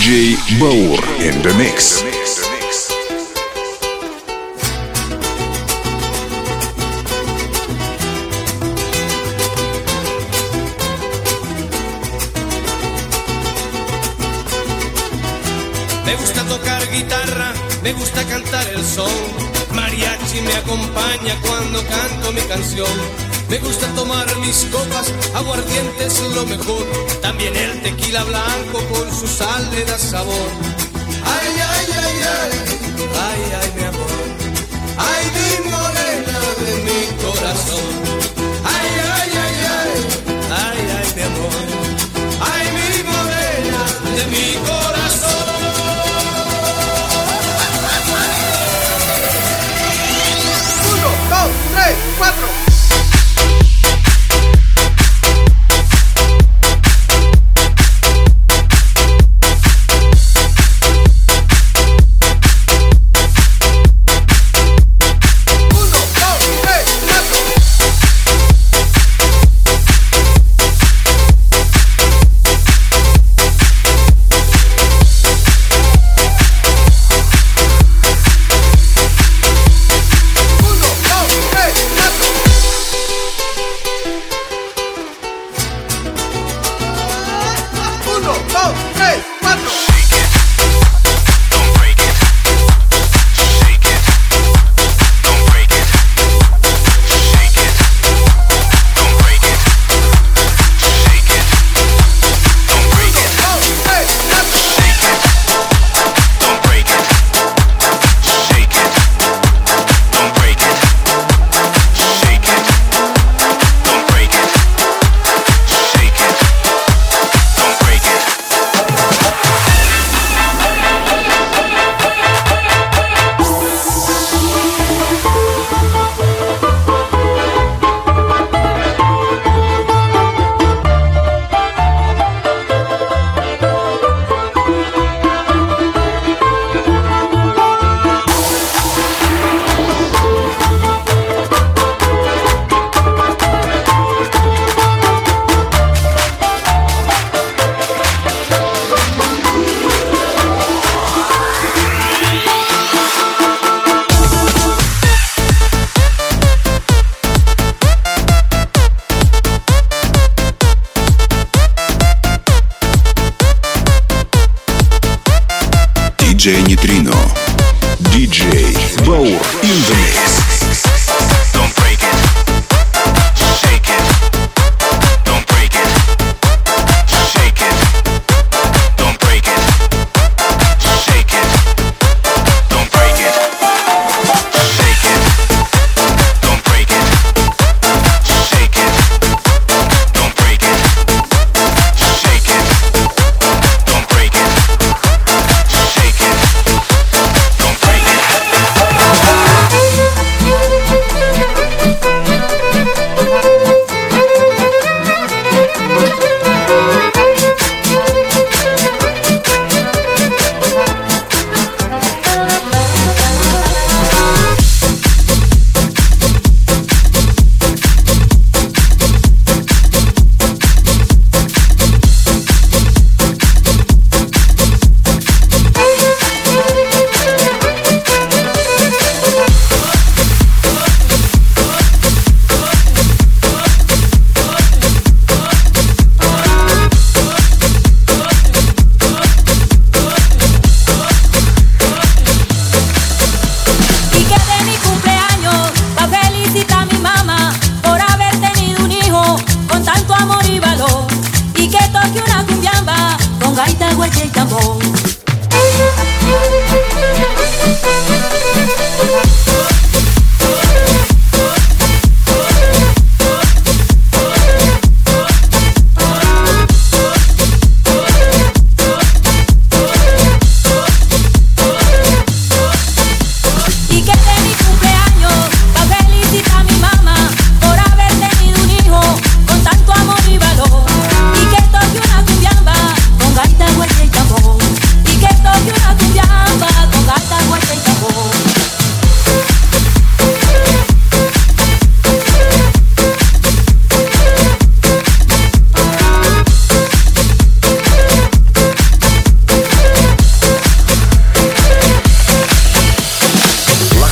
DJ Baur in the mix. Me gusta tocar guitarra, me gusta cantar el son. Mariachi me acompaña cuando canto mi canción. Me gusta tomar mis copas, aguardiente es lo mejor. También el tequila blanco con su sal le da sabor. Ay, ay, ay, ay, ay, ay, mi amor. Ay, mi morena de mi corazón. Ay, ay, ay, ay, ay, ay, mi amor. Ay, mi morena de mi corazón. Uno, dos, tres, cuatro. DJ Neutrino, DJ Baur in the mix. Don't break it, shake it. Don't break it, shake it. Don't break it, shake it. Don't break it, shake it. Don't break it, shake it. Don't break it, shake it. Don't break it. Shake it, don't break y que toque una cumbiamba con gaita, guache y tambor.